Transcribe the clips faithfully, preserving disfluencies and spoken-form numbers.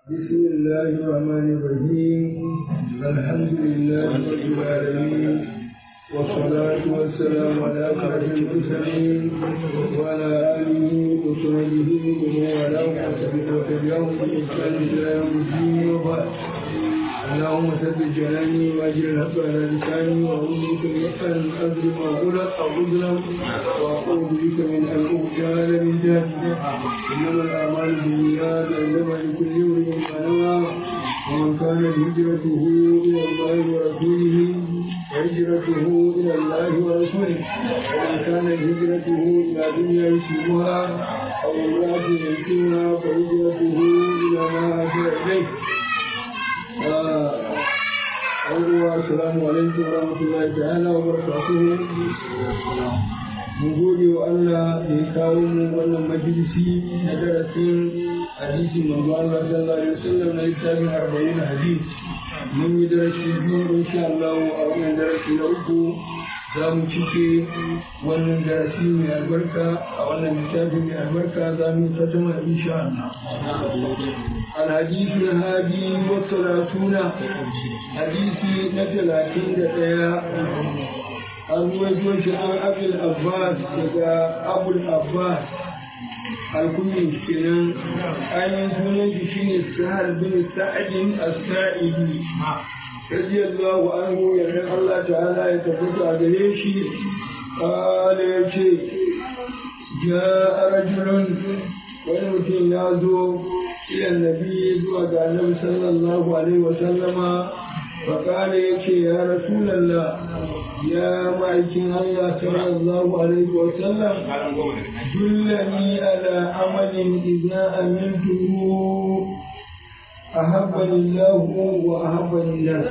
بسم الله الرحمن الرحيم الحمد لله رب العالمين والصلاة والسلام على أشرف المرسلين وعلى آله وصحبه ومن والاه وتبعهم بإحسان إلى يوم الدين وبعد. اللهم ثبت جناني واجعل الحق على لساني واعوذ بك من ان اظلم واغلط او اظلم واعوذ بك من ان اغتال من جهلي. انما الاعمال بالنيات انما لكل امرئ ما نوى ومن كان هجرته الى الله ورسوله فهجرته الى الله ورسوله ومن كان هجرته الى دنيا يصيبها او امراه ينكرها فهجرته الى ما هاجر اليه. السلام عليكم ورحمة الله تعالى وبركاته. mun gode wa Allah da ya kawo mu wannan majalisi na darasin hadisi manzo Allah sallallahu alaihi wasallam na littafin arba'in hadisi. Mun yi darasi biyu insha Allah a wannan darasi na uku za mu cike wannan darasi mai albarka a wannan littafi mai albarka za mu fatama insha Allah. الحديث الهادي والثلاثون حديث نتلاتين دقيقة الوجه عن أبي العباس إلى أبو العباس الكني كنان أن سنن شين السهل بن سعد السائدي رضي الله عنه يعني الله تعالى يتفق عليه قال يا جاء رجل ونمتن يازو إلى النبي النبي صلى الله عليه وسلم فقال يا رسول الله يا مايكين الله صلى الله عليه وسلم دلني على عمل إذا أمنته أحبني الله وأحبني الناس.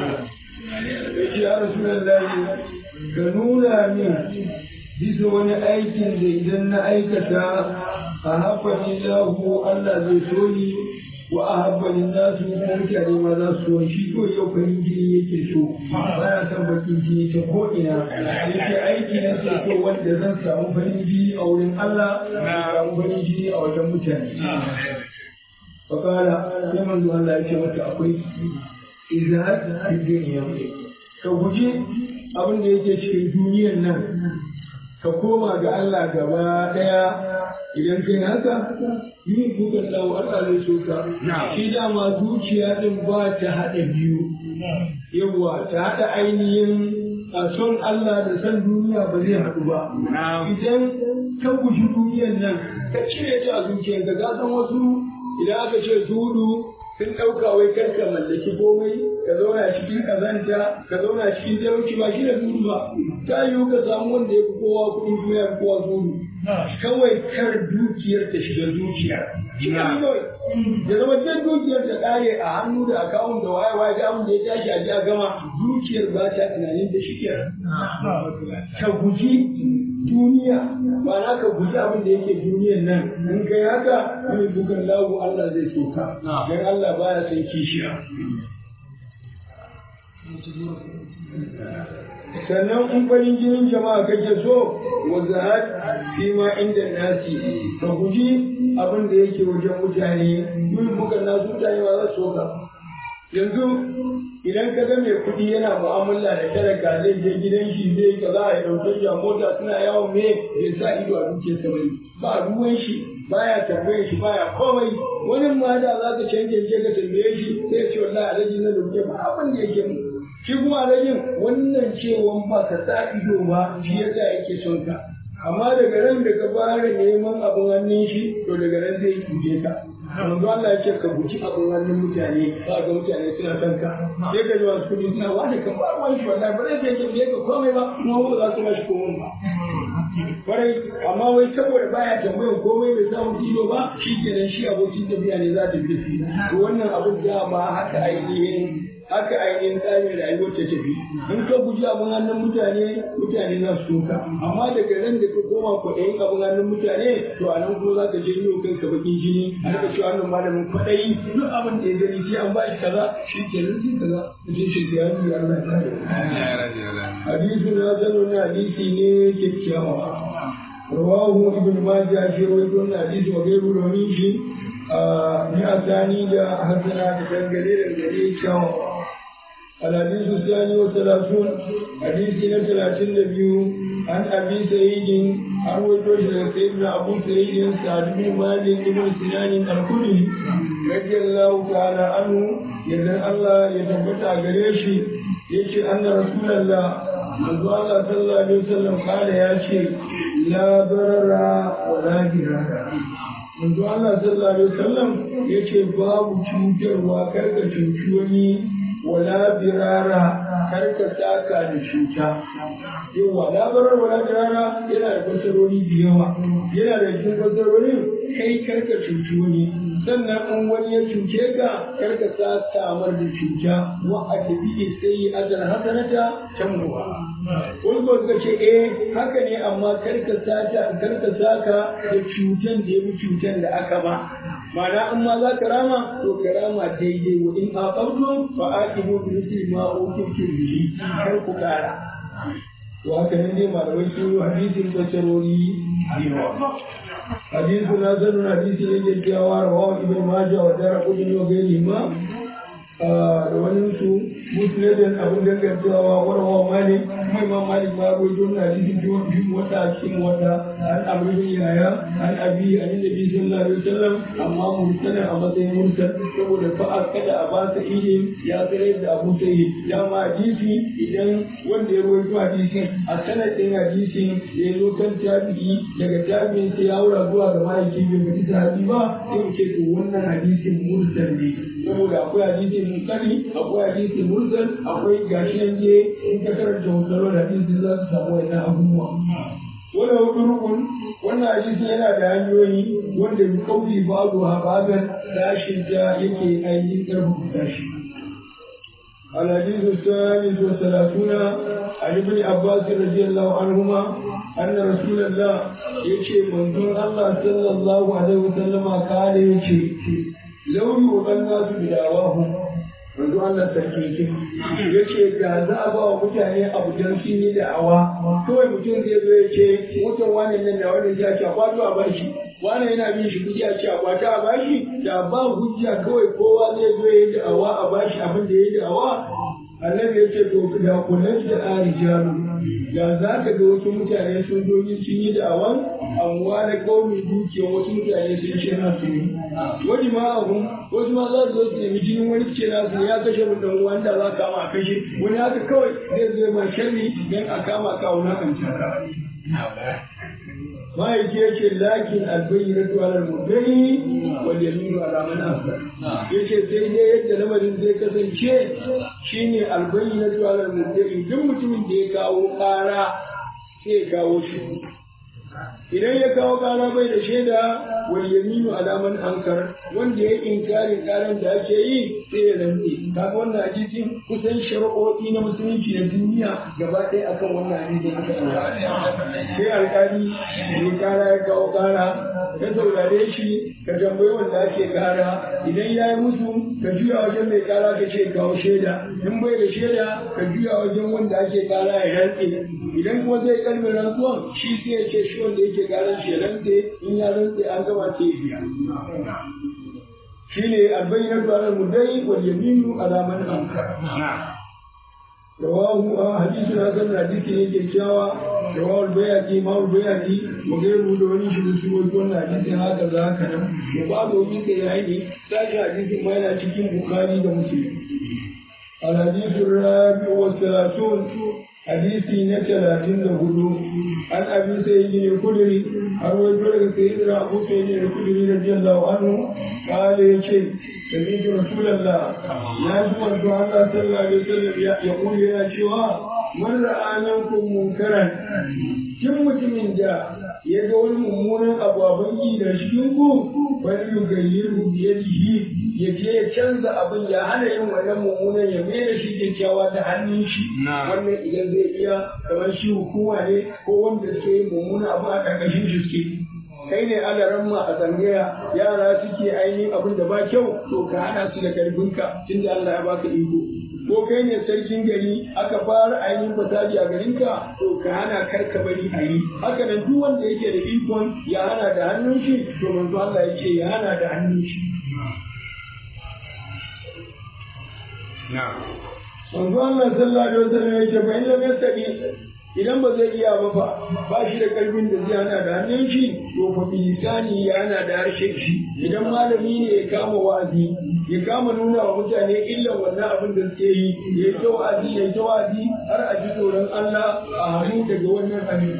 يا رسول الله كنولا من bisa wani aikin da idan na aikata a haɓɓani lahu Allah zai so ni wa a haɓɓani nasu ko mutane ma za su so shi ko yau farin jini yake so baya son bakin jini ta ko'ina yake aiki na sai ko wanda zan samu farin jini a wurin Allah na samu farin jini a wajen mutane. Fakala sai manzo Allah ya ce mata akwai izahar fi duniya ka guji abin da yake cikin duniyar nan ka koma ga Allah gaba ɗaya idan kai haka yi kukan dawo Allah zai so ka. Shi dama zuciya ɗin ba ta haɗa biyu, yawwa ta haɗa ainihin a son Allah da son duniya ba zai haɗu ba. Idan ka guji duniyan nan ka cire ta a zuciyarka ka san wasu idan aka ce zuhudu sun ɗauka wai kar ka mallaki komai ka zauna cikin ƙazanta ka zauna cikin talauci ba shi da zuhudu ba. Ta yiwu ka samu wanda ya fi kowa kuɗin duniya fi kowa zuhudu. Kawai kar dukiyar ta shiga zuciya. Ya zama duk dukiyar ta ƙare a hannu da akawun da waye waye da abin da ya tashi a ji a gama dukiyar ba ta tunanin da shi ka guji duniya ba na ka guji abin da yake duniyar nan in kai haka wani bukan lagu Allah zai soka don Allah baya son kishiya. Sannan in farin jinin jama'a kake so wa zahad fi ma inda nasi ka guji abin da yake wajen mutane yin bukan nasu mutane ma za su soka. Yanzu idan ka ga mai kuɗi yana mu'amala da talaka zai je gidan shi zai ka za a yi ɗauke shi a mota suna yawon me bai sa ido a dukiyarsa ba ba ruwan shi baya tambayar shi baya komai wani ma da za ka canje je ka tambaye shi sai ya ce wallahi alaji na dauke ba abin da yake mu shi kuma alajin wannan cewan ba ka sa ido ba shi yasa yake son ka amma daga ran da ka fara neman abin hannun shi to daga ran zai tuje ka. Manzo Allah ya ce ka guji abin hannun mutane ba ga mutane suna son ka sai ka ji wasu kudi suna wani kan ba wani shi wallahi ba zai je tambaye ka komai ba kuma ba za su mashi komai ba. Kwarai amma wai saboda baya tambayar komai bai samu ido ba shi kenan shi abokin tafiya ne za ta fi shi. To wannan abin da ma haka ainihin haka ainihin tsarin rayuwar ta tafi in ka guji abin hannun mutane mutane za su soka amma daga nan da ka koma kwaɗayin abin hannun mutane to a nan kuma za ka je yau kanka bakin jini a rika cewa wannan malamin kwaɗayi duk abin da ya gani sai an ba shi kaza shi ke nan sai kaza sai shi ya yi Allah ya kare. Hadisi na zalo na hadisi ne kyakkyawa. Rawahu Ibn Majah shi rawaito na hadisi wa gairu rawi shi ni a sani da hasana da dangane da gare kyawawa. الحديث الثاني والثلاثون حديث ثلاثين نبيه عن أبي سعيد أروي توجه سيدنا أبو سعيد سعد بن مالك بن سنان الخدري رضي الله تعالى عنه يدن الله يتبتع قريشي يشي أن رسول الله من الله صلى الله عليه وسلم قال يا شيء لا ضرر ولا ضرار من الله صلى الله عليه وسلم يشي باب تشوجر وكرك تشوجوني wala birara kar ka saka da cuta yawa labarar wala birara yana da fasarori da yawa yana da cikin fasarorin kai kar ka cuci wani sannan in wani ya cuce ka kar ka saka mar da cuta wa a tabi sai azal hasanata tamuwa wani ko suka ce eh haka ne amma kar ka saka kar ka saka da cutan da ya bi cutan da aka ba ma'ana in ma za ka rama to ka rama daidai wa in aqabtum fa aqibu bi mithli ma uqitum bihi kar ku kara to haka ne dai malamai sun yi hadisin basarori yawa hadisu na zanu hadisi ne ke cewa rawahu ibn majah wa darqutni wa ghayrihi ma da wani su musnadin abin da ke cewa warwa malik mai ma malik ma ko don hadisi don bi wata cikin wata an amrin yaya an abi an nabi sallallahu alaihi wasallam amma mursalin a matsayin mursal saboda fa kada a ba sa ilin ya tsare da abu sai ya ma hadisi idan wanda ya rawaito hadisin a sanadin hadisin da ya zo kan tabi'i daga tabi'in sai ya wura zuwa ga maliki bin mutum sahabi ba sai ce to wannan hadisin mursal ne saboda akwai hadisin munkari akwai hadisin mursal akwai gashi nan je in ka karanta hoton hadisin za su samu wannan abubuwa wani hudu rukun wannan hadisin yana da hanyoyi wanda bi kauli babu hababan dashin ta yake ainihin karfafa dashi الحديث الثالث والثلاثون عن ابن عباس رضي الله عنهما أن رسول الله يشي منظور الله صلى الله عليه وسلم قال يشي لو يؤمن الناس بدعواهم manzo Allah sarki yace ga za a ba wa mutane abu dan sun yi da'awa kawai mutum zai zo ya ce motar wani nan da wani ya ce kwato a bashi wani yana bin shi kuɗi a ce a kwata a bashi da ba hujja kawai kowa zai zo ya yi da'awa a bashi abin da ya yi da'awa annabi ya ce to da kullum da arijalu da za ka ga wasu mutane sun zo sun yi da'awan amma na kawai dukiyar wasu mutane sun ce na su ne wani ma abu wasu ma za su zo su nemi jinin wani ce na su ya kashe mun dan wanda za ka kama a kashe wani haka kawai zai zo ma sharri dan a kama ka wuna kan taka ma'aiki ya ce lakin albayyinatu ala al-mudda'i wal yaminu ala man ankar yace sai dai yadda lamarin zai kasance shine albayyinatu ala al-mudda'i duk mutumin da ya kawo ƙara sai ya kawo shi idan ya kawo ƙara bai da shaida wal yaminu ala man ankar wanda ya inkarin ƙaran da ake yi sai ya rantse kaga wannan hadisin kusan shari'o'i na musulunci na duniya gaba ɗaya akan wannan hadisin aka ɗaura sai alƙali ne ƙara ya kawo ƙara ka saurare shi ka tambayi wanda ake ƙara idan ya yi musu ka juya wajen mai ƙara ka ce kawo shaida in bai da shaida ka juya wajen wanda ake ƙara ya rantse idan kuma zai kalmi rantsuwan shi sai ya ce shi wanda yake ƙaran shi ya rantse in ya rantse an gama ce biya shi ne albayyar tsarar mudai wal yaminu alaman ankar rawahu a hadisu na kan hadisi ne kyakkyawa rawahu albayaki ma albayaki wa gairu da wani shi su wani wannan hadisin haka za haka nan da babu wani ka yayi ne sashi hadisin ma yana cikin bukari da muslim الحديث الرابع والثلاثون حديثي نتلاتين لهدو عن أبي سيد الخدري أروي بلغ سيدنا أبو سيد الخدري رضي الله عنه قال يا شيخ سمعت رسول الله يا سمعت الله صلى الله عليه وسلم يقول يا شيخ من رأى منكم منكرا كم mutumin da ya ga wani mummunan abu a banki da cikin ku bari yu gayyiru biyadihi ya je ya canza abin ya hana yin wannan mummunan ya mai da shi kyakkyawa ta hannun shi wannan idan zai iya kamar shi hukuma ne ko wanda suke yin mummunan abu a ƙarƙashin shi suke kai ne alaran ma a tsangaya yara suke ainihin abin da ba kyau to ka hana su da karfinka tunda Allah ya baka iko ko kai ne sarkin gari aka fara ainihin fasadi a garinka to ka hana karka bari a yi haka nan duk wanda yake da ikon ya hana da hannun shi to manzo Allah yake ya hana da hannun shi na'am manzo Allah sallallahu alaihi wasallam yake fa in lam yastadi idan ba zai iya ba fa ba shi da karfin da zai hana da hannun shi to fa bilisani ya hana da harshen shi idan malami ne ya kama wa'azi ya kama nuna wa mutane illan wannan abin da suke yi ya yi ta wa'azi ya yi ta wa'azi har a ji tsoron Allah a hannu daga wannan abin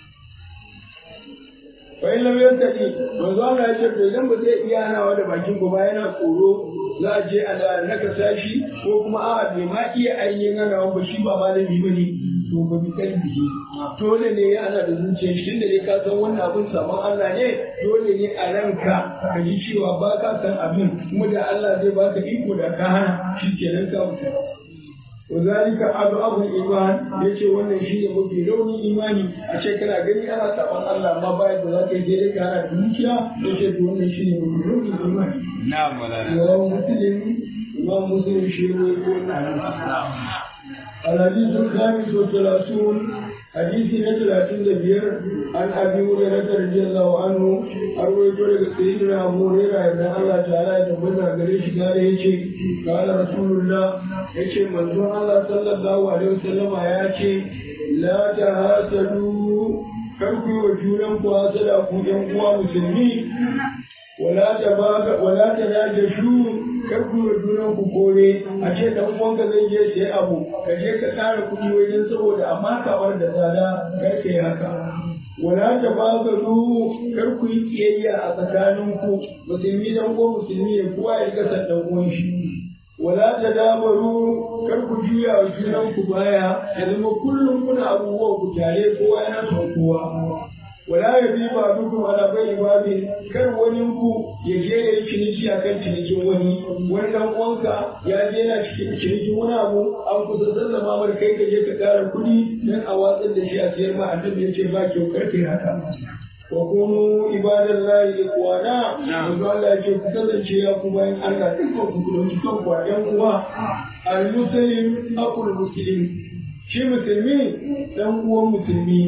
fa in lam yastati manzo Allah ya ce to idan ba zai iya hanawa da bakin ku ba yana tsoro za a je a da naka sashi ko kuma a'a bai ma iya ainihin hanawa ba shi ba malami ba ne to ba bi kalbihi dole ne ana da zuciya shi tunda dai ka san wannan abin sabon Allah ne dole ne a ranka ka ji cewa ba ka san abin kuma da Allah zai baka iko da ka hana shi kenan ka mutu wa zalika abu abu iman yace wannan shine mafi raunin imani a ce kana gani ana sabon Allah amma bayan da zaka yi daidai ka hana da zuciya yace to wannan shine mafi raunin imani na'am malana wa muslim imam muslim shi ne wannan الحديث الخامس والثلاثون حديث ثلاثين دبير عن ابي هريره رضي الله عنه ارويت لك سيدنا ابو هريره ان الله تعالى يتبنى غريش قال يجي قال رسول الله يجي منزون الله صلى الله عليه وسلم يجي لا تحاسدوا كركوا وجوهكم حاسدا ku yan uwa musulmi wala tabaga wala tanajashu kar ku yi junan ku kore a ce dan uwanka zai je sai abu ka je ka tsara kuɗi wajen saboda amma kawar da tsada kar ka yi haka wala tabagaru kar ku yi kiyayya a tsakaninku musulmi dan uwan musulmi ya kowa ya ga san dan uwan shi wala tadabaru kar ku juya wa junan ku baya ya zama kullum kuna abubuwan ku tare kowa yana son kowa wala ya bi ba dukkan ala bai babin kar wani ku ya je ya yi ciniki a kan cinikin wani wani dan uwanka ya je yana cikin cinikin wani abu an kusa sallama mar kai ka je ka ƙara kuɗi dan a watsar da shi a siyar ma annabi ya ce ba kyau karfe haka wa kunu ibadallahi ikwana manzo Allah ya ce ku kasance ya ku bayan Allah dukkan ku dauki kan ku ɗan uwa al muslim aqul muslim shi musulmi dan uwan musulmi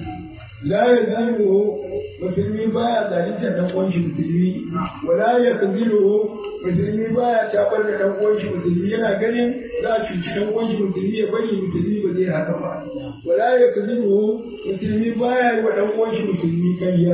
لا يزاله musulmi baya zalunta dan uwan shi musulmi wala ya kazilu musulmi baya tabar da dan uwan shi musulmi yana ganin za a cuci dan uwan shi musulmi ya bari musulmi ba zai haka ba wala ya kazilu musulmi baya yi wa dan uwan shi musulmi kariya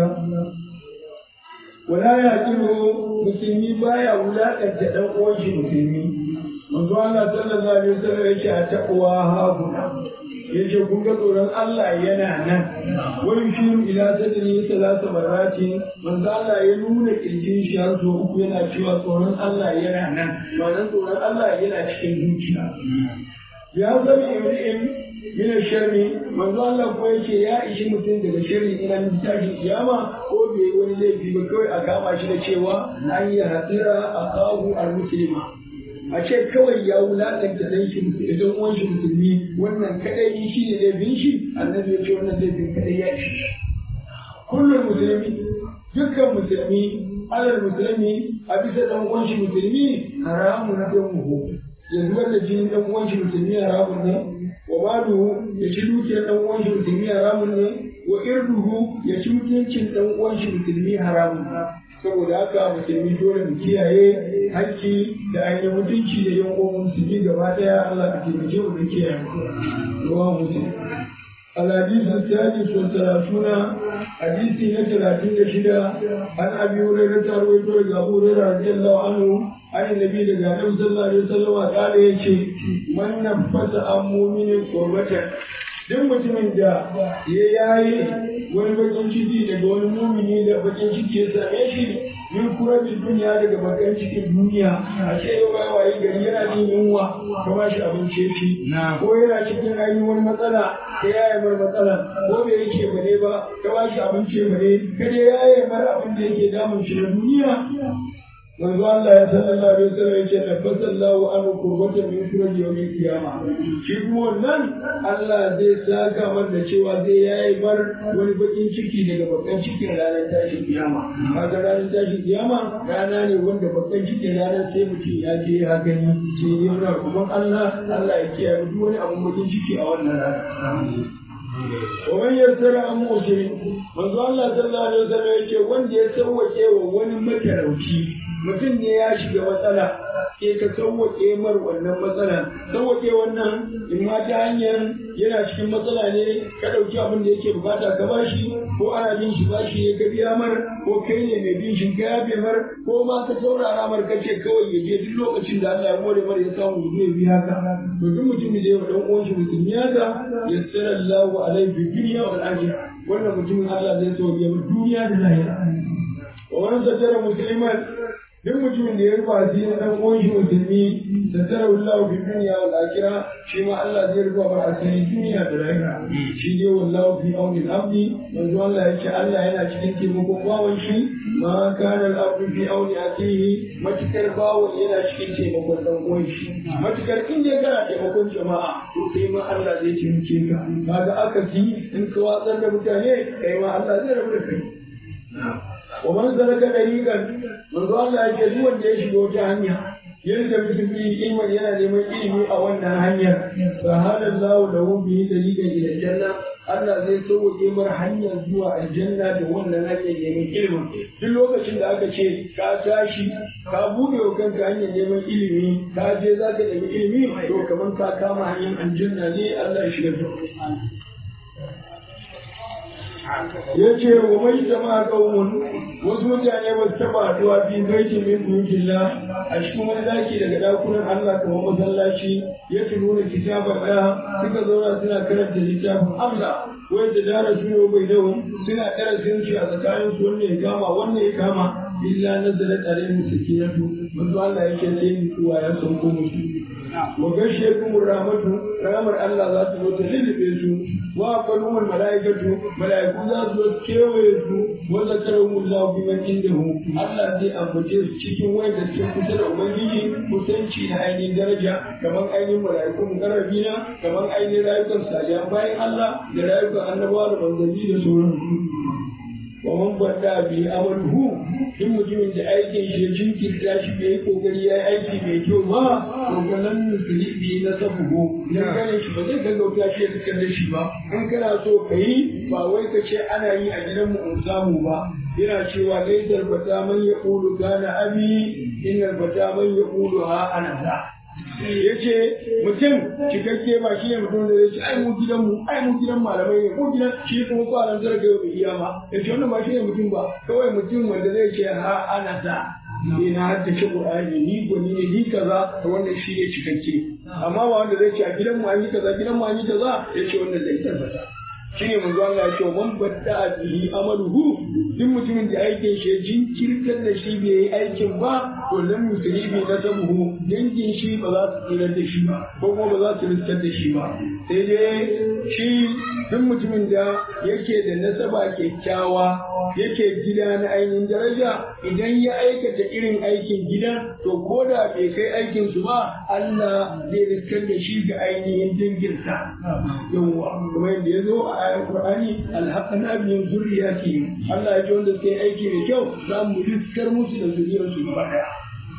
wala ya kiru musulmi baya wulakanta dan uwan shi musulmi manzo Allah sallallahu alaihi wasallam yake a taqwa hauna yace kun ga tsoron Allah yana nan wani shiru ila sadri salasa marati manzo Allah ya nuna kirjin shi har so uku yana cewa tsoron Allah yana nan ma'anar tsoron Allah yana cikin zuciya ya zama imri'in min sharri manzo Allah ko yake ya ishi mutum daga sharri ina tashin kiyama ko bai wani laifi ba kawai a kama shi da cewa an yi hasira akahu al-muslima a ce kawai ya wulaƙanta dan shi idan uwan shi musulmi wannan kadai shi ne laifin shi annabi ya ce wannan laifin kadai ya ishi kullum musulmi dukkan musulmi alal musulmi a bisa dan uwan shi musulmi haramu na dan muhu yanzu wanda jinin dan uwan shi musulmi haramun ne wa malu ya ci dukiyar dan uwan shi musulmi haramun ne wa irduhu ya ci mutuncin dan uwan shi musulmi haramun ne saboda haka musulmi dole mu kiyaye hakki da ainihin mutunci da yan uwan musulmi gaba daya Allah ka taimake mu da kiyaye ruwa musulmi الحديث الثالث والثلاثون حديث ثلاثين شدة عن أبي هريرة رويته أبو هريرة رضي الله عنه عن النبي صلى الله عليه وسلم قال يشي من نفس عن مؤمن قربة duk mutumin da ya yayi wani bakin ciki daga wani mumini da bakin ciki ya same shi min kurabin duniya daga bakin cikin duniya a ce yau bai waye gari yana jin yunwa ka ba shi abinci shi ko yana cikin ainihin wani matsala ka yaye mar matsala ko bai yake bane ba ka ba shi abinci bane ka dai yaye mar abin da yake damun shi na duniya manzo Allah ya sallallahu alaihi wasallam yace nafasallahu an qurbatan min kuraji yawmil qiyamah shi kuma wannan Allah zai saka mar da cewa zai yayi bar wani bakin ciki daga bakan cikin ranar tashin kiyama kaga ranar tashin kiyama rana ne wanda bakan cikin ranar sai mutum ya je ya gani sai ya mura kuma Allah Allah ya kiyaye duk wani abun bakin ciki a wannan rana ومن يسر عن مسلم manzo Allah sallallahu alaihi wasallam yace wanda ya sauwake wa wani matarauci mutum ne ya shiga matsala sai ka sauwake mar wannan matsala sauwake wannan in ma ta hanyar yana cikin matsala ne ka dauki abin da yake bukata ka bashi ko ana bin shi bashi ne ka biya mar ko kai ne mai bin shi ka yafe mar ko ma ka saurara mar ka ce kawai ya je duk lokacin da Allah ya more mar ya samu zai biya ka to duk mutumin da ya wa dan uwan shi musulmi haka yassara Allahu alaihi fi dunya wal akhirah wannan mutumin Allah zai so ya mu duniya da lahira wa wannan sajjara musliman duk mutumin da ya rufa asiri dan uwan shi musulmi sajjara Allah fi dunya wal akhirah shi ma Allah zai rufa bar asiri duniya da lahira shi ne wallahu fi auni al-abdi manzo Allah yake Allah yana cikin taimakon bawan shi ma kana al-abdu fi auni akihi matukar bawan yana cikin taimakon dan uwan shi matukar in dai kana taimakon jama'a to kai ma Allah zai taimake ka kaga aka ci in ka watsar da mutane kai ma Allah zai rabu da kai wa man zaraka dariqan manzo Allah yake duk wanda ya shiga wata hanya yadda mutum yi ilmin yana neman ilimi a wannan hanyar fa halallahu lahu bi dariqan ila janna Allah zai sauke mar hanyar zuwa aljanna da wannan hanyar neman ilimin duk lokacin da aka ce ka tashi ka bude wa kanka hanyar neman ilimi ka je za ka nemi ilimi to kamar ka kama hanyar aljanna ne Allah ya shiga da ya ce wa mai jama'a kaumun wasu mutane ba su taba haduwa fi baitin min buyutillah a cikin wani daki daga dakunan Allah kamar masallaci ya nuna kitabar da suka zauna suna karanta littafin Allah wai da dara su ne bai dawo suna darasin shi a tsakanin su wannan ya kama wannan ya kama illa nazalat alaihim sakinatu manzo Allah yake sai mutuwa ya sauko musu wa gashe kuma rahmatu rahmar Allah za ta zo ta lillibe su wa qalumul malaikatu malaiku za su kewaye su wa zakarumullahu bi man indahu Allah zai ambace su cikin wanda suke kusa da ubangiji kusanci na ainihin daraja kamar ainihin malaiku mukarrabina kamar ainihin rayukan salihan bayan Allah da rayukan annabawa da manzanni da sauransu wa man bada bi amaluhu duk mutumin da aikin shi ya jinkirta shi bai yi kokari ya yi aiki mai kyau ba to ganan musuli bi na sabuhu dan ganin shi ba zai gaggauta shi ya fitar da shi ba in kana so ka yi ba wai ka ce ana yi a gidan mu in samu ba yana cewa laidar bata man ya kulu gana abi innal bata man ya kulu ha ana za ya ce mutum cikakke ba shi ne mutum da ya ce ai mu gidan mu ai mu gidan malamai ne mu gidan shi kuma kwanan zarga yau bai iya ma ya ce wannan ba shi ne mutum ba kawai mutum wanda zai ce ha ana sa ni na haddace Qur'ani ni gwani ne ni kaza to wannan shi ne cikakke amma ba wanda zai ce a gidan mu an yi kaza gidan mu an yi kaza ya ce wannan zai tabbata shine manzo Allah ya ce man badda bihi amaluhu duk mutumin da aikin shi jinkirtar da shi bai yi aikin ba to lam yusribi nasabuhu dangin shi ba za su tsira da shi ba ko kuma ba za su riskar da shi ba sai dai shi duk mutumin da yake da nasaba kyakkyawa yake gida na ainihin daraja idan ya aikata irin aikin gida to ko da bai kai aikin su ba Allah zai riskar da shi ga ainihin danginsa yawwa kuma yadda ya zo a ayar Qur'ani alhaqna bihim zurriyatihim Allah ya ji wanda suka yi aiki mai kyau za mu riskar musu da zuriyarsu gaba daya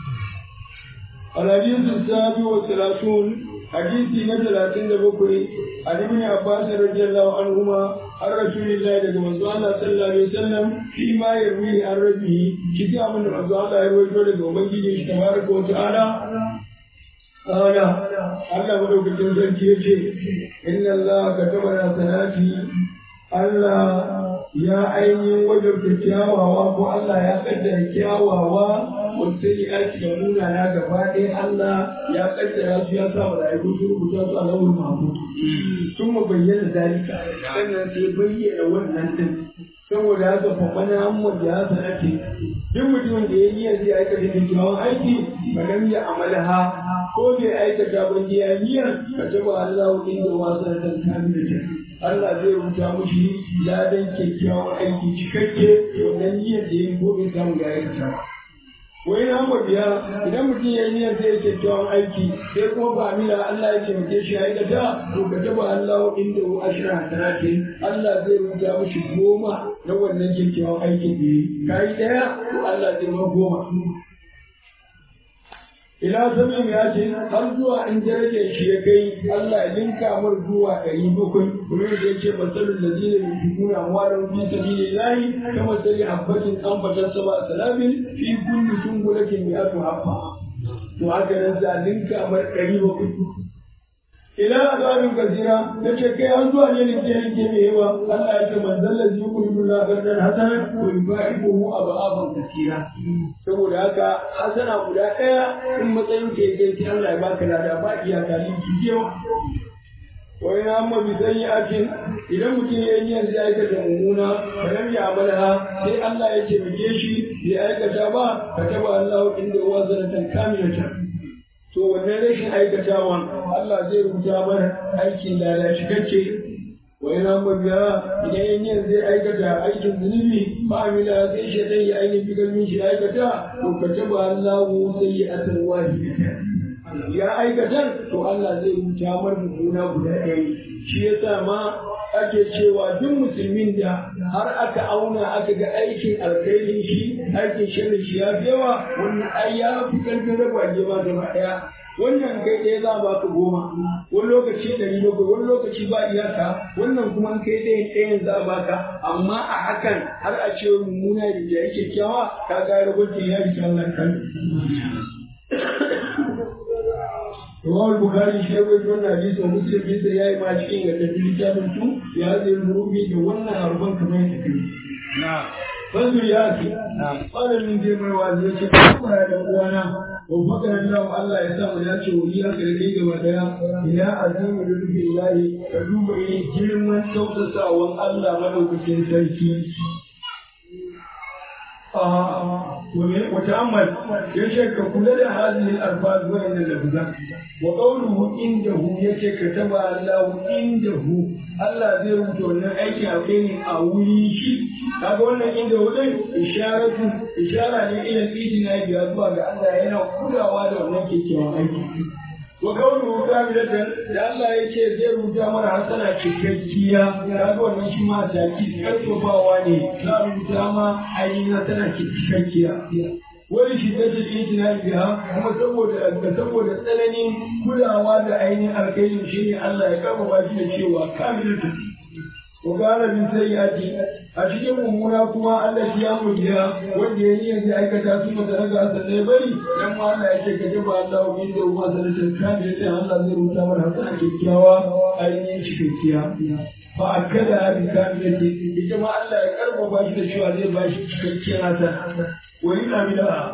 الحديث السابع والثلاثون حديث نجلة بكري عن ابن عباس رضي الله عنهما عن رسول الله صلى الله عليه وسلم فيما يرويه عن ربه كتاب من رسول الله يرويه له ومجده تبارك وتعالى قال الله ملوك الجنزل يجي إن الله كتب حسناتي الله يا عيني وجبت كياواوا ko Allah ya kaddara kyawawa والسيئات يقولون أنا كفاتي الله يا قدر أشياء ولا يكون ربطات على المعبود ثم بين ذلك أن سيبين والنسل saboda haka famana amma da ya sanake duk mutumin da ya yi zai aikata kyakkyawan aiki ba lam ya amalaha ko bai aikata ba ya niyyar ka taba Allah inda wasa da kamilata Allah zai rubuta mushi ladan kyakkyawan aiki cikakke wannan niyyar da ya ko bai samu ya aikata wai na biya idan mutum ya yi niyyar sai ya kyakkyawan aiki sai kuma ba amila Allah ya taimake shi ya aikata to ka taba Allah inda hu ashra hasanatin Allah zai rubuta mishi goma na wannan kyakkyawan aikin da yi kai daya to Allah zai ma goma ila samin ya ce har zuwa in darajar shi ya kai Allah ya linka mar zuwa ɗari bakwai kuma da yake masalul ladina yunfiquna amwalahum fi sabilillahi kama sali habbatin anbatat sab'a salabil fi kulli sunbulatin mi'atu habba to haka nan za linka mar ɗari bakwai ila azabin kasira yace kai an zuwa ne linke linke mai yawa Allah ya ce man zallazi yuqridu Allah qardan hasanan wa yudha'ifuhu adha'afan kasira saboda haka hasana guda ɗaya in matsayin ke yake sai Allah ya baka lada ba iyaka linki kewa wa ina amma bi sayyi'atin idan mutum ya yi yanzu ya aikata mummuna falam ya amalaha sai Allah ya taimake shi ya aikata ba kataba Allah inda huwa zanatan kamilatan to wannan rashin aikatawan Allah zai rubuta mana aikin lada cikakke wa ina mabiya idan yin zai aikata aikin zunubi ba amila sai shaitan ya ainihin bigalmin shi aikata to ka taba Allah sai ya atar wahidatan ya aikatan to Allah zai rubuta mana mummuna guda ɗaya shi yasa ma ake cewa duk musulmin da har aka auna aka ga aikin alkhairin shi aikin shirin shi ya fi yawa wannan ai ya fi karfin raba jama gaba ɗaya wannan kai ɗaya za a baka goma wani lokaci ɗari bakwai wani lokaci ba iyaka wannan kuma an kai ɗayan ɗayan za a baka amma a hakan har a ce mummuna da ya yake kyawa ka ga ragwancin ya fi Allah kan Imam Bukhari shi ya rawaito wannan hadisi wa Muslim bin sa yayi ma cikin gaddafi littafin su ya zai rubi da wannan harban kamar yadda kai. Na'am. Fasu ya ce, malamin zai mai wazi ya ce, kuma ya dan uwana, wa fakar Allah Allah ya sa mu dace wuri ya kare kai gaba daya, ila azimi da rubi lahi ka duba yin girman tausasawan Allah madaukakin sarki. وتأمل يشك كل هذه الألفاظ وإن اللفظات وقوله عنده يشك كتب الله عنده الله زي ربطونا أيك أبين أوليش أقولنا عنده ذي إشارة إشارة إلى الإجناء بأطباق الله هنا كل أولا ونكي كما وقوله كاملة الله يشي زي ربطا مرة حسنة كيكيكيا يقول نشما تاكيد كالصفاواني لا ربطا ما أين سنة كيكيكيا wani shi ta ce itina biya kuma saboda saboda tsananin kulawa da ainihin alkhairi shi ne Allah ya kama ba shi da cewa kamilatu ko gara bin sayyati a cikin mummuna kuma Allah ya murya wanda ya yi yanzu aikata su mata raga sannan bari dan ma Allah ya ce ka jaba Allah min da ruwa sanatin kamilatu Allah zai rubuta mana hasana kyakkyawa ainihin cikakkiya fa akada bi kamilati ita ma Allah ya karfafa shi da cewa zai ba shi cikakkiyar hasana wani amina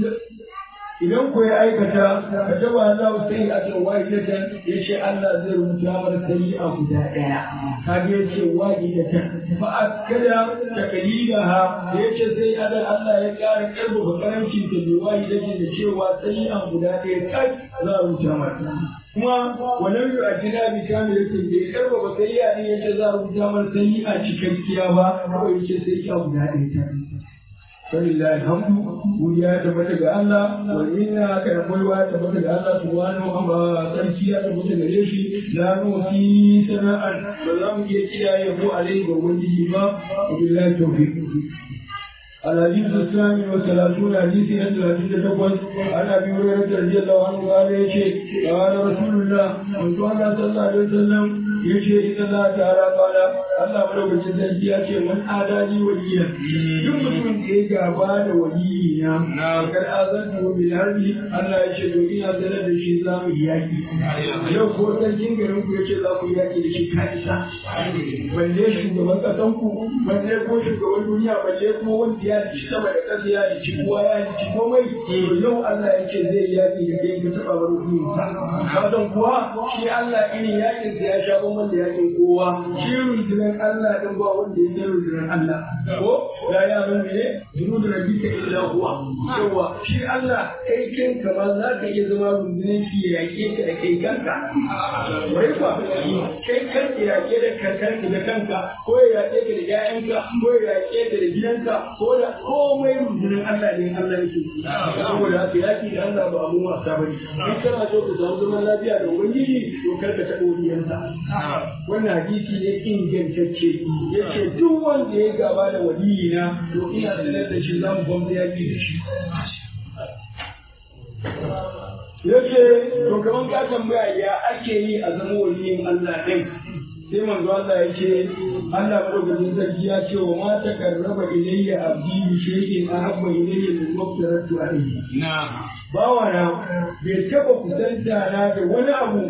idan ko ya aikata ka taba Allah sai a ce wahidatan yace Allah zai rubuta mar sai a guda daya kage yace wahidatan fa akada taklilaha yace sai ada Allah ya kare karbu karancin ta bi wahidatan da cewa sai a guda daya kai za a rubuta mar kuma wannan yu ajina bi kamilatin bai karbu ba sai ya ne yace za a rubuta mar sai a cikakkiya ba ko yace sai a guda daya فلله الحمد ويا تبارك الله وإنا كان قلوا تبارك الله سبحانه أما تركيا تبارك ليشي لا نوتي سناء فلم يكيا يبو عليه ووجه ما وبالله التوفيق الحديث الثاني والثلاثون حديث الثلاثين تقول عن أبي هريرة رضي الله عنه قال يشي قال رسول الله صلى الله عليه وسلم yace idan Allah ta'ala qala Allah madaukakin sarki ya ce man adani waliya duk mutumin da ya gaba da waliya na kar azantu bil harbi Allah ya ce to ina sanar da shi za mu yaki yau ko sarkin garin ku yace za ku yaki da shi ka isa balle shugaban kasan ku balle ko shugaban duniya balle kuma wanda ya ci sama da kasa ya ci kowa ya ci komai to yau Allah ya ce zai yaki da kai ka taba baro ku ka san kuwa shi Allah irin yakin da ya sha san wanda yakin kowa shi rundunar Allah din ba wanda ya san rundunar Allah ko la ya mun ne junudu rabbika illa huwa yawa shi Allah kai kanka ba za ka iya zama rundunar shi ya yake ka da kai kanka wai fa kai kanka ya yake da kanka da kanka ko ya yake ka da ƴaƴanka ko ya yake ka da gidanka ko da komai rundunar Allah ne Allah yake saboda haka yaki da Allah ba abun wasa bane in kana so ka samu zaman lafiya da ubangiji to kar ka taɓa wuriyansa wannan hadisi ne ingantacce yace duk wanda ya gaba da waliyina to ina sanar da shi zamu gwamnati yaki da shi yace to kaman ka tambaya ya ake yi a zama waliyin Allah din sai manzo Allah yace Allah madaukakin sarki ya ce wa ma taqarraba ilayya abdi bi shay'in ahabba ilayya min maftaratu alayhi na'am bawana bai taba kusanta na da wani abu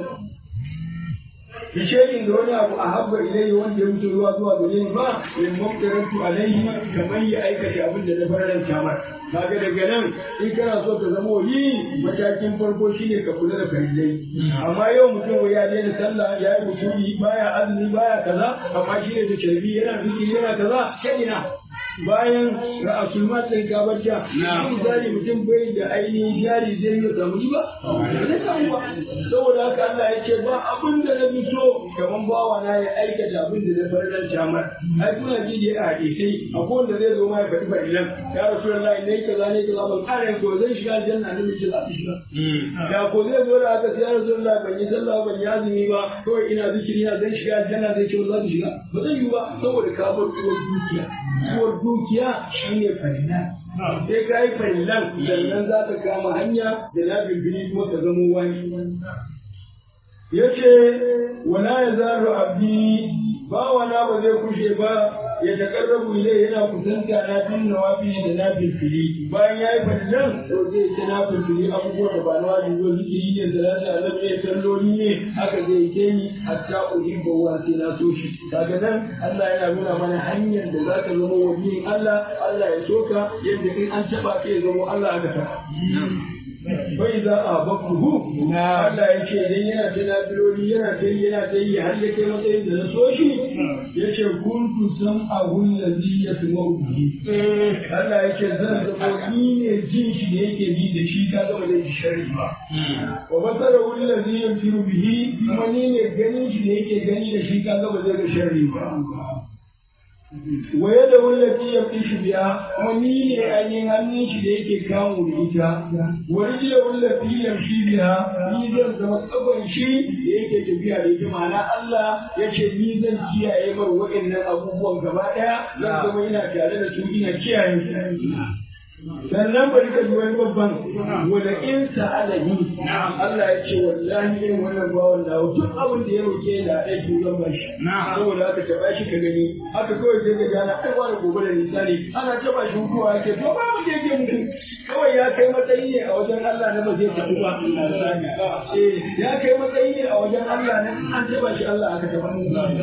bishayin da wani abu a habba ilayhi wanda ya wuce ruwa zuwa gare ni ba in maftaratu alayhi kamar ya aikata abin da na faranta mar kaga daga nan in kana so ka zama wali matakin farko shine ka kula da farillai amma yau mutum ya daina sallah ya yi musuli baya azumi baya kaza amma shine da sharbi yana zikiri yana kaza kadina bayan ra'asul matsayin kabarta in zari mutum bai da ainihin jari zai yi samu ba da samu ba saboda haka Allah ya ce ba abin da na fi so kaman bawa na ya aikata abin da na farar jamar ai kuna ji da ya hadisai akwai wanda zai zo ma ya faɗi fa'ilan ya rasulullahi ne kaza ne kaza ban ƙara ko zai shiga aljanna ne mace za ta shiga ya ko zai zo da haka sai ya rasulullahi ban yi sallah ban yi azumi ba kawai ina zikiri na zan shiga aljanna zai ce ba za ta shiga ba zan yi ba saboda ka bar uwar dukiya uwar dukiya shine farilan sai ka yi farilan sannan za ka kama hanya da na birbiri kuma ka zamo wani yace wala yazaru abdi bawana ba zai kushe ba ya takarrabu ilai yana kusanta na bin nawafi da na bilfili bayan ya yi fadilan to zai ce na bilfili abubuwa da ba na wajen zo zikiri ne salati Allah ne salloli ne haka zai ke ni hatta uhibbu wa sai na so shi kaga nan Allah yana nuna mana hanyar da za ka zama waliyin Allah Allah ya soka yadda in an taba ka ya zama Allah aka ta bai za a bakuhu Allah ya ce idan yana ta nafiloli yana ta yi yana ta yi har ya kai matsayin da na so shi ya ce kuntu san ahun lazi ya fi ma'ubi Allah ya ce zan zama ni ne jin shi da yake bi da shi ka zama da shi shari ba wa basara wani lazi ya fi bihi kuma ni ne ganin shi da yake gani da shi ka zama da shari ba waye da wallafi ya fi shi biya kuma ni ne ainihin hannun shi da yake kamu da ita wani da wallafi ya fi biya ni zan zama tsakon shi da yake tafiya da ita ma'ana Allah ya ce ni zan kiyaye mar waɗannan abubuwan gaba ɗaya zan zama ina tare da su ina kiyaye su sannan bari ka ji wani babban wala in sa'alani Allah ya ce wallahi irin wannan bawan da duk abin da ya roke da aiki zan ba shi saboda haka taba shi ka gani haka kawai sai ka gana ai wani gobe da misali ana taba shi kuwa yake to ba mu je ke mutu kawai ya kai matsayi ne a wajen Allah na ba zai tafi ba eh ya kai matsayi ne a wajen Allah na an taba shi Allah aka taba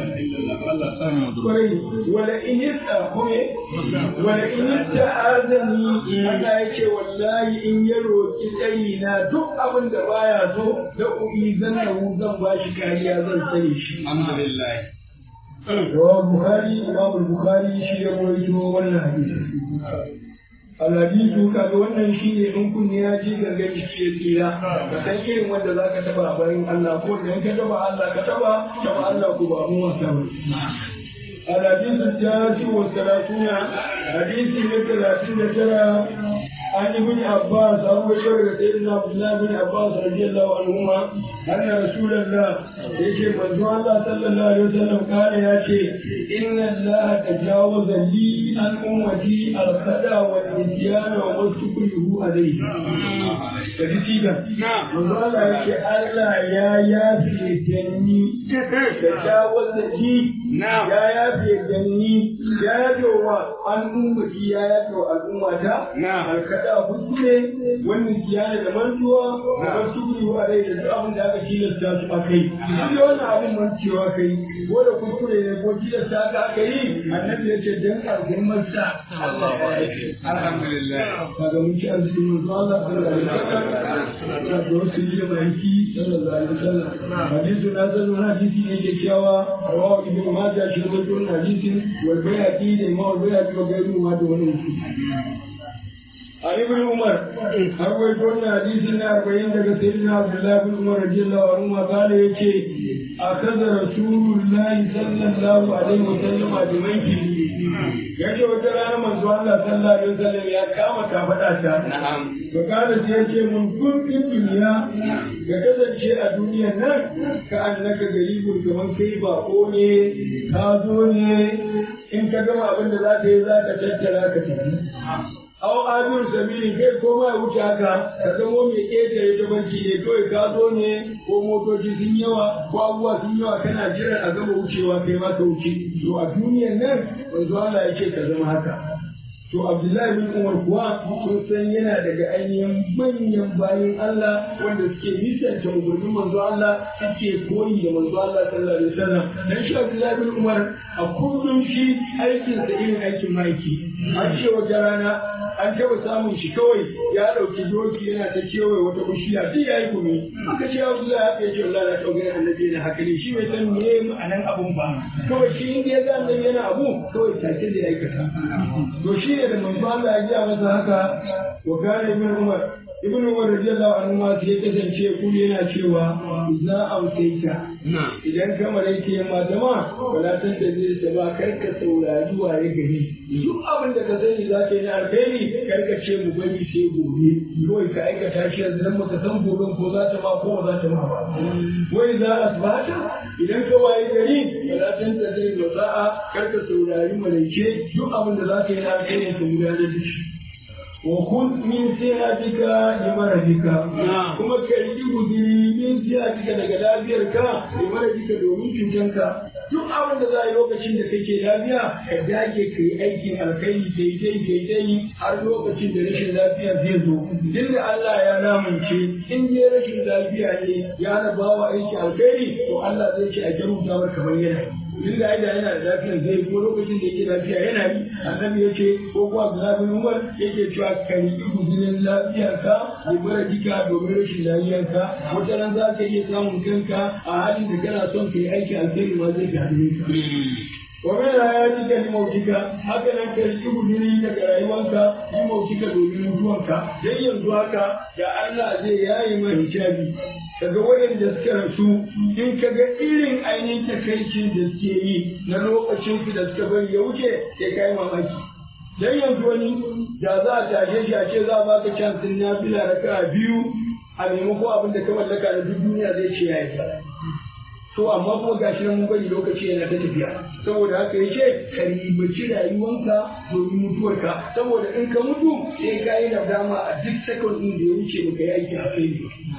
wala in yasta kuma wala in yasta azani Allah ya ce wallahi in ya roƙi tsayi na duk abin da baya so da ubi zan nahu zan ba shi kariya zan tsare shi. Alhamdulillah. Rawa Bukhari, Imam Bukhari shi ya rawaito wannan hadisi. Alhadisu kaga wannan shi ne in kunne ya ji gangan shi ya tsira. Ka san irin wanda za ka taba bayan Allah ko da ka taba Allah ka taba taba Allah ko ba mu wasa ba. الحديث التاسع والثلاثون حديث الثلاثين ترى عن ابن عباس أبو بكر سيدنا عبد الله بن عباس رضي الله عنهما أن رسول الله يشهد من الله صلى الله عليه وسلم قال يشهد إن الله تجاوز لي عن أمتي الخطأ والنسيان وما استكره عليه. فجسيدا من الله يشهد الله يا يافي جني تجاوز لي يا يافي جني يا يافي عن أمتي يا يافي الأمة الخطأ kuskure wannan kiyana da mantuwa da wasu guri a rai da abin da aka tilasta su a kai duk da wannan abin mancewa kai ko da kuskure ne ko tilasta ka aka yi annabi ya ce dan al'ummar sa Allah ya yi alhamdulillah kaga mun ci tawassuli manzo Allah sallallahu alaihi wasallam da tawassuli da baki sallallahu alaihi wasallam hadithu nazar wa hadisi ne ke cewa rawahu ibn majah shi ne hadisin wal bayhaqi da imam al-bayhaqi wa gairu ma da wani Ali bin Umar har wai wannan hadisin na arba'in daga sayyidina Abdullah bin Umar radiyallahu anhu ma kale yace akaza rasulullahi sallallahu alaihi wasallam da manki yace wata rana manzo Allah sallallahu alaihi wasallam ya kama ta fada ta na'am to kada ce yace mun kun din duniya ga kasance a duniyar nan ka annaka garibun kaman kai ba ko ne ka zo ne in ka gama abin da za ka yi za ka tattara ka tafi aw abin sabili kai ko ma wuce haka ka zamo mai ƙetare ta banki ne kawai ka zo ne ko motoci sun yawa ko abubuwa sun yawa kana jiran a gama wucewa kai ma ka wuce to a duniyar nan manzo Allah ya ce ka zama haka to Abdullahi bin Umar kuwa sun san yana daga ainihin manyan bayin Allah wanda suke nisanta umarnin manzo Allah suke koyi da manzo Allah sallallahu alaihi wasallam dan shi Abdullahi bin Umar a kullum shi aikinsa irin aikin maiki an ce wata rana an taɓa samun shi kawai ya ɗauki doki yana ta kewaye wata bishiya duk ya yi gumi aka ce Abdullahi haka ya ce Allah na ɗauke da annabi yana haka ne shi bai san me ma'anan abun ba kawai shi inda ya ga annabi yana abu kawai take da aikata to shi ne da manzo Allah ya gaya masa haka wa kana ibn Umar ibn Umar radiyallahu anhu ma sai kasance kullu yana cewa za a wuce idan kamar yake yamma jama wala tan da zai ta ba karka saurari waye gari duk abin da ka sani za ka yi na alkhairi karka ce mu bari sai gobe kawai ka aikata shi yanzu dan baka san goben ko za ta ma ko za ta ma ba wai za a asbata idan ka waye gari wala tan da zai za'a karka saurari malaice duk abin da za ka yi na alkhairi ka gudanar da shi وخذ من صحتك لمرضك kuma ka yi guduri min sihatika daga lafiyarka limaradika domin cutanka duk abin da za a yi lokacin da kake lafiya ka dage ka yi aikin alkhairi daidai daidai har lokacin da rashin lafiya zai zo duk da Allah ya lamunce in dai rashin lafiya ne ya na bawa aikin alkhairi to Allah zai ce a jaruta kamar yana duk da aida yana da lafiya zai ko lokacin da yake lafiya yana yi annabi yace ko kuwa Abdullahi bin Umar yake cewa ka yi gudurin lafiyarka da bara jika domin rashin lafiyarka wata ran za ka iya samun kanka a halin da kana son ka yi aiki alheri ma zai gane ka wa min hayatika li mautika haka nan ka yi guduri daga rayuwanka li mautika domin mutuwanka dan yanzu haka da Allah zai yayi mai hijabi daga waɗanda suka rasu in ka ga irin ainihin takaicin da suke yi na lokacin su da suka bari ya wuce sai ka yi mamaki dan yanzu wani da za a tashe shi a ce za a baka chance na bila raka biyu a maimako abin da ka mallaka da duk duniya zai ce ya yi to amma kuma gashi nan mun bari lokaci yana ta tafiya saboda haka yace ka ribaci rayuwanka domin mutuwarka saboda in ka mutu sai ka yi nadama a duk second din da ya wuce baka yi aiki a kai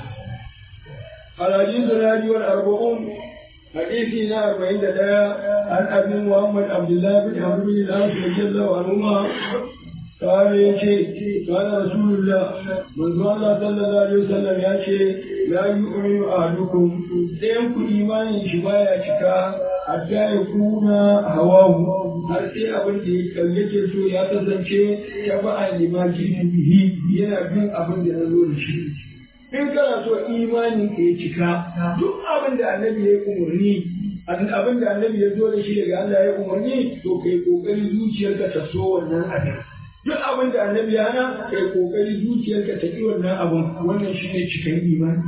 الحديث الهادي والأربعون حديثنا أربعين دقيقة عن أبي محمد عبد الله بن عمرو بن العاص رضي الله عنهما قال يا شيخ قال رسول الله من الله صلى الله عليه وسلم يا شيخ لا يؤمن أحدكم سيمكن إيمان شبايا شكا حتى يكون هواه har sai abin da yake so ya kasance ya ba'a limaki bihi yana bin abin da ya zo da shi in kana so imanin ka ya cika duk abin da annabi ya umarni abin da annabi ya zo da shi daga Allah ya umarni to kai kokari zuciyarka ta so wannan abin duk abin da annabi ya hana kai kokari zuciyarka ta ki wannan abin wannan shine cikin imani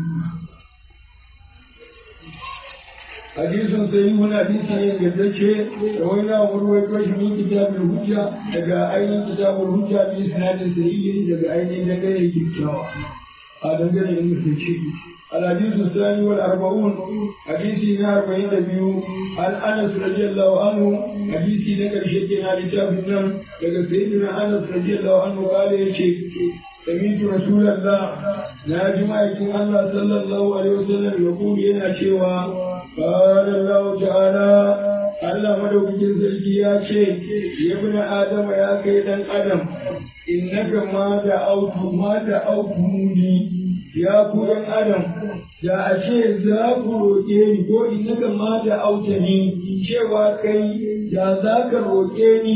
hadisin sai wani hadisi ne gazace da wani na warwaito shi min kitabul hujja daga ainihin kitabul hujja bi sanadin sahihi daga ainihin dangane kyakkyawa a dangane da mutunci الحديث الثاني والأربعون حديث نار بين دبيو عن أنس رضي الله عنه حديث نكر شكنا لتاب النم لقد سيدنا أنس رضي الله عنه قال يا شيخ سمعت رسول الله ناجمعك الله صلى الله عليه وسلم يقول ينا شيوا قال الله تعالى Allah madaukakin sarki ya ce ya bi na Adam ya kai dan Adam innaka ma da autu ma da autu muni ya ku dan Adam da a ce za ku roƙe ni ko innaka ma da auta ni cewa kai da za ka roƙe ni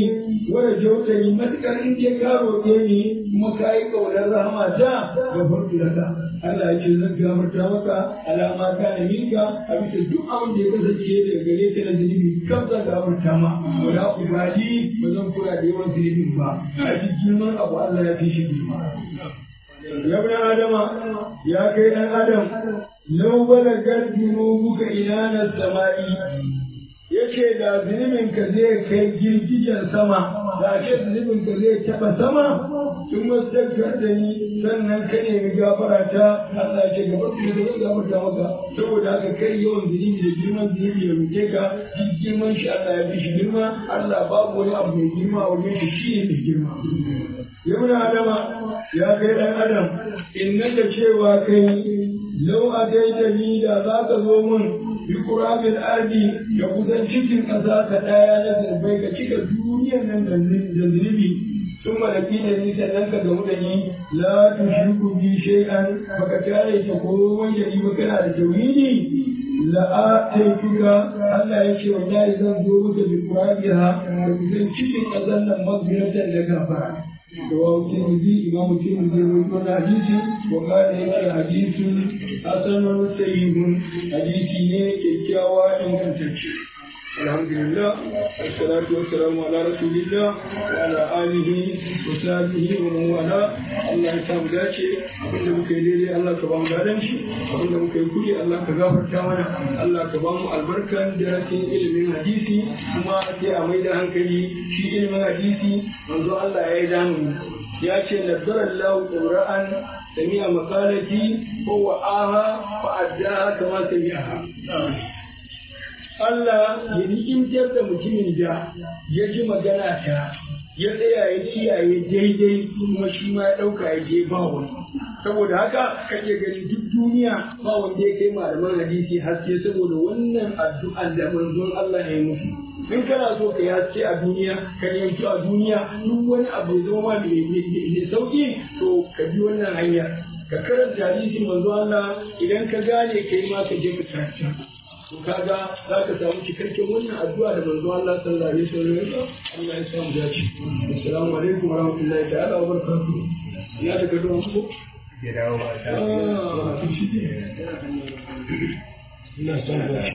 wanda jauta ni matukar in je ka roƙe ni kuma ka yi ƙaunar rahama ta da farko daga Allah ya ce zan gafarta maka alama ta da minka a bisa duk abin da ya kasance daga gare ka na zunubi kan zan gafarta ma wala ubali ba zan kula da yawan zunubin ba a cikin girman abu Allah ya fi shi girma ya bin adama ya kai ɗan adam lau balagar dunubuka ila na sama'i yace da zunubin ka zai kai girgijen sama da ce zunubin ka zai taba sama tun wasu da ni sannan ka nemi gafara ta Allah ya ce gaba da zai gafarta maka saboda haka kai yawan zunubi da girman zunubi ya ruke ka girman shi Allah ya fi shi girma Allah babu wani abu mai girma a wajen shi shi ne mai girma yau adama ya kai dan adam in da cewa kai lau a daida ni da za ka zo mun bikurabin ardi da kusan cikin ƙasa ka ɗaya na zarbai ka cika duniyar nan da zunubi sun malaki da ni sannan ka gamu da ni la tushriku bi shay'an baka tare ta komai da ni ba kana da tauhidi la ataituka Allah ya ce wallahi zan zo maka bikurabiha da kusan cikin ƙasar nan mazmuratan da gafara رواه الترمذي إمام الترمذي وابن حديث وقال يأتي حديث حسن سيد حديثي كيكاوى إن كنت الحمد لله والصلاة والسلام على رسول الله وعلى آله وصحبه ومن والاه الله يسام داشي abinda muka yi daidai Allah ka bamu dadan shi abinda muka yi kuri Allah ka gafarta mana Allah ka bamu albarkan darasin ilimin hadisi kuma sai a mai da hankali shi ilimin hadisi manzo Allah ya yi damu ya ce nazzara Allahu qur'an sami'a maqalati wa wa'aha fa addaha kama sami'aha Allah ya ni'imtar da mutumin da ya ji magana ta ya tsaya ya kiyaye daidai kuma shi ma ya ɗauka ya je ba wani saboda haka kake gani duk duniya ba wanda ya kai malaman hadisi haske saboda wannan addu'an da manzon Allah ya yi musu in kana so ka haske a duniya ka yanki a duniya duk wani abu ya zama mai sauki to ka bi wannan hanya ka karanta hadisin manzon Allah idan ka gane kai ma ka je ka karanta to kaga za ka samu cikakken wannan addu'a da manzo Allah sallallahu alaihi wasallam Allah ya samu dace assalamu alaikum warahmatullahi ta'ala wabarakatuh ya daga don ku ya dawo ba ta ina son